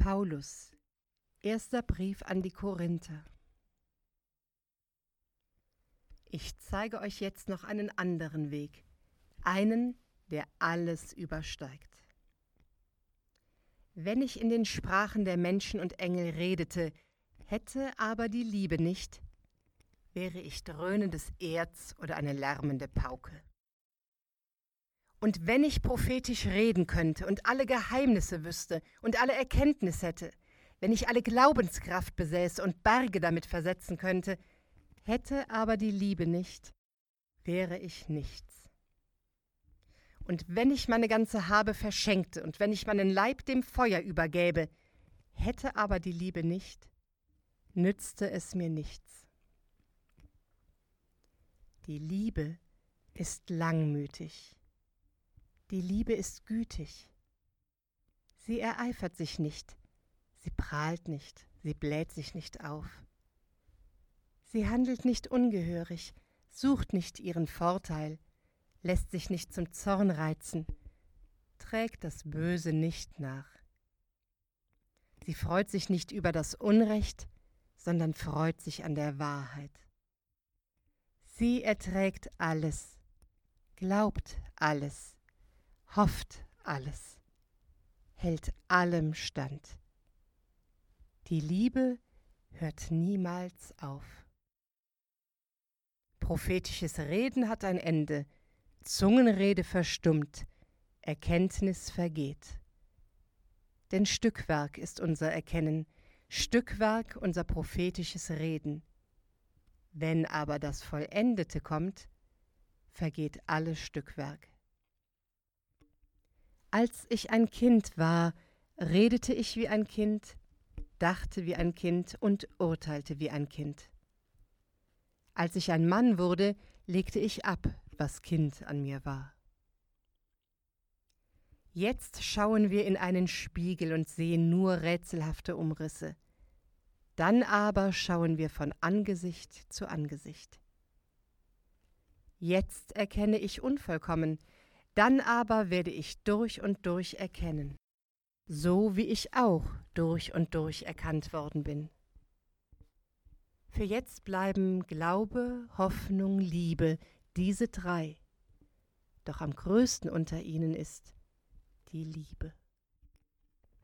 Paulus, erster Brief an die Korinther. Ich zeige euch jetzt noch einen anderen Weg, einen, der alles übersteigt. Wenn ich in den Sprachen der Menschen und Engel redete, hätte aber die Liebe nicht, wäre ich dröhnendes Erz oder eine lärmende Pauke. Und wenn ich prophetisch reden könnte und alle Geheimnisse wüsste und alle Erkenntnis hätte, wenn ich alle Glaubenskraft besäße und Berge damit versetzen könnte, hätte aber die Liebe nicht, wäre ich nichts. Und wenn ich meine ganze Habe verschenkte und wenn ich meinen Leib dem Feuer übergäbe, hätte aber die Liebe nicht, nützte es mir nichts. Die Liebe ist langmütig. Die Liebe ist gütig. Sie ereifert sich nicht, sie prahlt nicht, sie bläht sich nicht auf. Sie handelt nicht ungehörig, sucht nicht ihren Vorteil, lässt sich nicht zum Zorn reizen, trägt das Böse nicht nach. Sie freut sich nicht über das Unrecht, sondern freut sich an der Wahrheit. Sie erträgt alles, glaubt alles, hofft alles, hält allem stand. Die Liebe hört niemals auf. Prophetisches Reden hat ein Ende, Zungenrede verstummt, Erkenntnis vergeht. Denn Stückwerk ist unser Erkennen, Stückwerk unser prophetisches Reden. Wenn aber das Vollendete kommt, vergeht alles Stückwerk. Als ich ein Kind war, redete ich wie ein Kind, dachte wie ein Kind und urteilte wie ein Kind. Als ich ein Mann wurde, legte ich ab, was Kind an mir war. Jetzt schauen wir in einen Spiegel und sehen nur rätselhafte Umrisse. Dann aber schauen wir von Angesicht zu Angesicht. Jetzt erkenne ich unvollkommen, dann aber werde ich durch und durch erkennen, so wie ich auch durch und durch erkannt worden bin. Für jetzt bleiben Glaube, Hoffnung, Liebe, diese drei, doch am größten unter ihnen ist die Liebe.